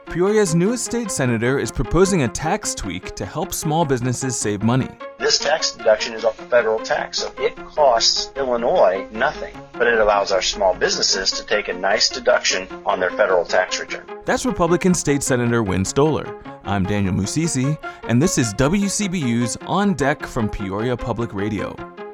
Peoria's newest state senator is proposing a tax tweak to help small businesses save money. This tax deduction is a federal tax, so it costs Illinois nothing, but it allows our small businesses to take a nice deduction on their federal tax return. That's Republican State Senator Win Stolar. I'm Daniel Musisi, and this is WCBU's On Deck from Peoria Public Radio.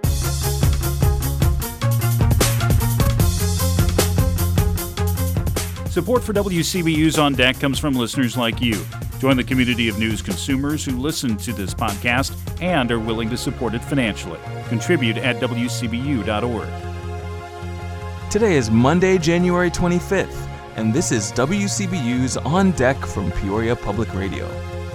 Support for WCBU's On Deck comes from listeners like you. Join the community of news consumers who listen to this podcast and are willing to support it financially. Contribute at WCBU.org. Today is Monday, January 25th, and this is WCBU's On Deck from Peoria Public Radio.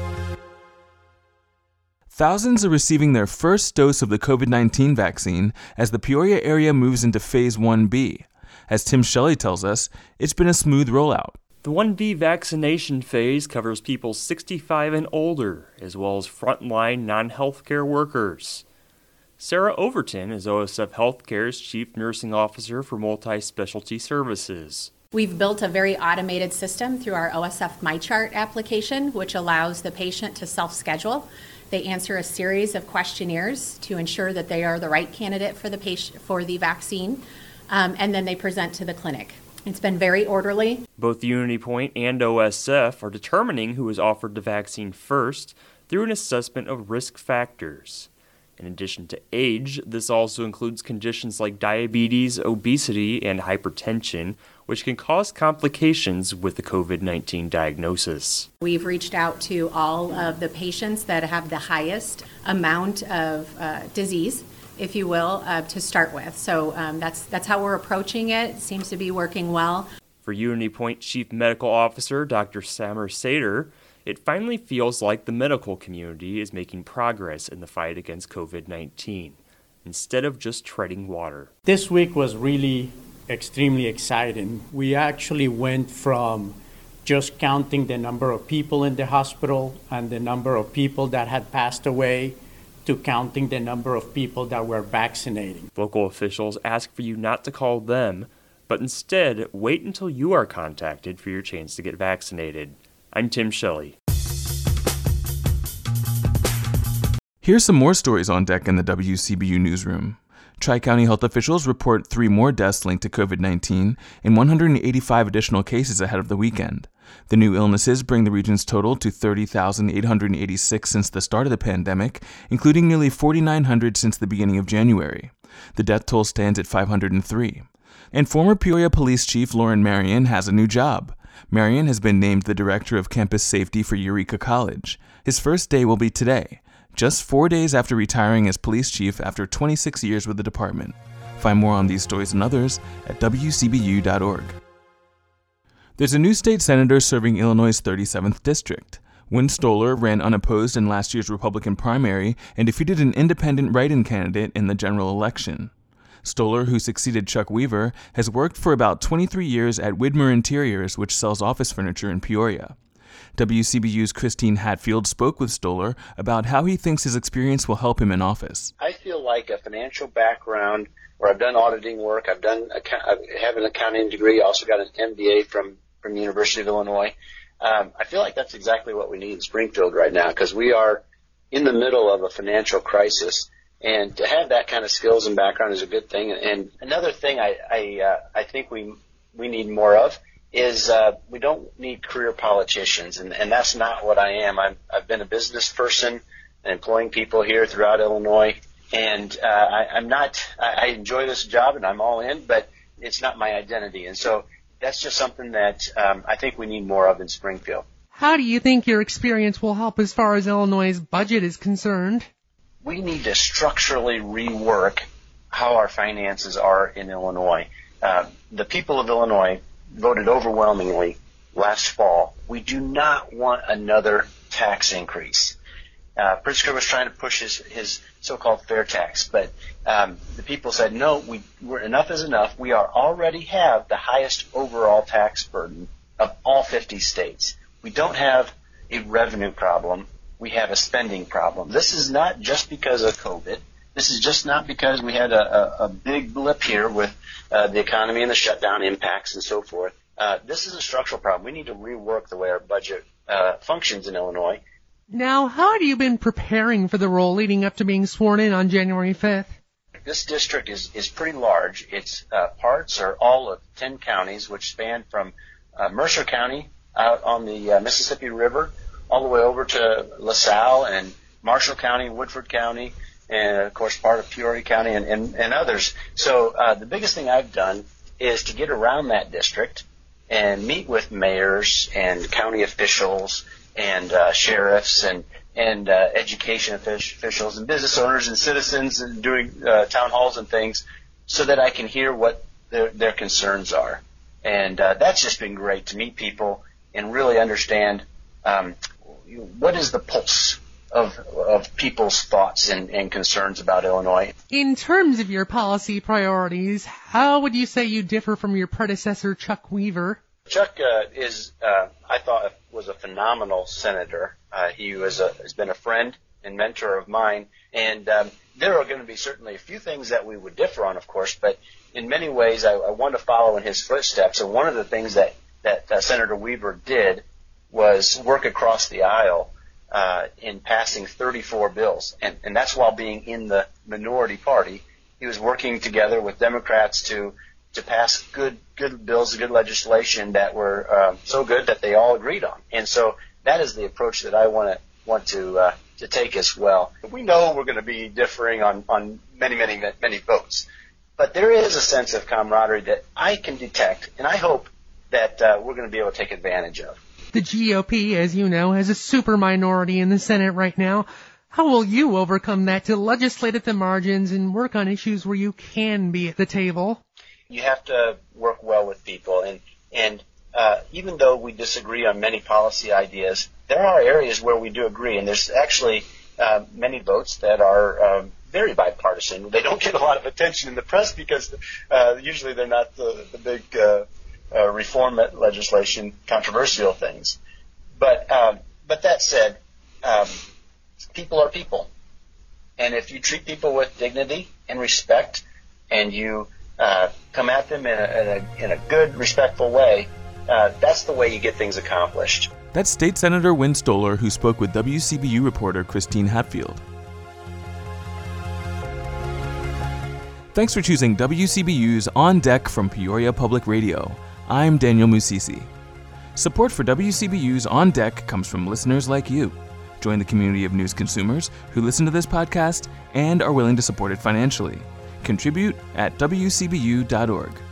Thousands are receiving their first dose of the COVID-19 vaccine as the Peoria area moves into Phase 1B. As Tim Shelley tells us, it's been a smooth rollout. The 1B vaccination phase covers people 65 and older, as well as frontline non-healthcare workers. Sarah Overton is OSF Healthcare's Chief Nursing Officer for Multi-Specialty Services. We've built a very automated system through our OSF MyChart application, which allows the patient to self-schedule. They answer a series of questionnaires to ensure that they are the right candidate for the patient for the vaccine. And then they present to the clinic. It's been very orderly. Both UnityPoint and OSF are determining who is offered the vaccine first through an assessment of risk factors. In addition to age, this also includes conditions like diabetes, obesity, and hypertension, which can cause complications with the COVID-19 diagnosis. We've reached out to all of the patients that have the highest amount of disease, if you will, to start with. So that's how we're approaching it. It seems to be working well. For UnityPoint Chief Medical Officer Dr. Samer Sater, it finally feels like the medical community is making progress in the fight against COVID-19, instead of just treading water. This week was really extremely exciting. We actually went from just counting the number of people in the hospital and the number of people that had passed away to counting the number of people that were vaccinating. Local officials ask for you not to call them, but instead wait until you are contacted for your chance to get vaccinated. I'm Tim Shelley. Here's some more stories on deck in the WCBU newsroom. Tri-County health officials report 3 more deaths linked to COVID-19 and 185 additional cases ahead of the weekend. The new illnesses bring the region's total to 30,886 since the start of the pandemic, including nearly 4,900 since the beginning of January. The death toll stands at 503. And former Peoria Police Chief Lauren Marion has a new job. Marion has been named the Director of Campus Safety for Eureka College. His first day will be today, just 4 days after retiring as police chief after 26 years with the department. Find more on these stories and others at WCBU.org. There's a new state senator serving Illinois' 37th district. Win Stolar ran unopposed in last year's Republican primary and defeated an independent write-in candidate in the general election. Stolar, who succeeded Chuck Weaver, has worked for about 23 years at Widmer Interiors, which sells office furniture in Peoria. WCBU's Christine Hatfield spoke with Stolar about how he thinks his experience will help him in office. I feel like a financial background where I've done auditing work, I have an accounting degree, also got an MBA from the University of Illinois. I feel like that's exactly what we need in Springfield right now because we are in the middle of a financial crisis, and to have that kind of skills and background is a good thing. And another thing I think we need more of is we don't need career politicians, and that's not what I am. I've been a business person and employing people here throughout Illinois, and I enjoy this job and I'm all in, but it's not my identity. And so that's just something that I think we need more of in Springfield. How do you think your experience will help as far as Illinois' budget is concerned? We need to structurally rework how our finances are in Illinois. The people of Illinois voted overwhelmingly last fall. We do not want another tax increase. Pritzker was trying to push his so-called fair tax, but the people said, no, we're enough is enough. We already have the highest overall tax burden of all 50 states. We don't have a revenue problem. We have a spending problem. This is not just because of COVID. This is just not because we had a big blip here with the economy and the shutdown impacts and so forth. this is a structural problem. We need to rework the way our budget functions in Illinois. Now, how have you been preparing for the role leading up to being sworn in on January 5th? This district is pretty large. Its parts are all of 10 counties, which span from Mercer County out on the Mississippi River all the way over to LaSalle and Marshall County, Woodford County, and, of course, part of Peoria County and others. So the biggest thing I've done is to get around that district and meet with mayors and county officials and sheriffs and education officials and business owners and citizens and doing town halls and things so that I can hear what their concerns are. And that's just been great to meet people and really understand what is the pulse of people's thoughts and concerns about Illinois. In terms of your policy priorities, how would you say you differ from your predecessor, Chuck Weaver? Chuck I thought, was a phenomenal senator. He has been a friend and mentor of mine, and there are going to be certainly a few things that we would differ on, of course, but in many ways I want to follow in his footsteps. And one of the things that Senator Weaver did was work across the aisle in passing 34 bills, and that's while being in the minority party. He was working together with Democrats to pass good bills, good legislation that were so good that they all agreed on. And so that is the approach that I want to take as well. We know we're going to be differing on many votes, but there is a sense of camaraderie that I can detect, and I hope that we're going to be able to take advantage of. The GOP, as you know, has a super minority in the Senate right now. How will you overcome that to legislate at the margins and work on issues where you can be at the table? You have to work well with people, and even though we disagree on many policy ideas, there are areas where we do agree, and there's actually many votes that are very bipartisan. They don't get a lot of attention in the press because usually they're not the big reform legislation, controversial things. But that said, people are people, and if you treat people with dignity and respect, and you come at them in a good, respectful way, that's the way you get things accomplished. That's State Senator Win Stolar, who spoke with WCBU reporter Christine Hatfield. Thanks for choosing WCBU's On Deck from Peoria Public Radio. I'm Daniel Musisi. Support for WCBU's On Deck comes from listeners like you. Join the community of news consumers who listen to this podcast and are willing to support it financially. Contribute at WCBU.org.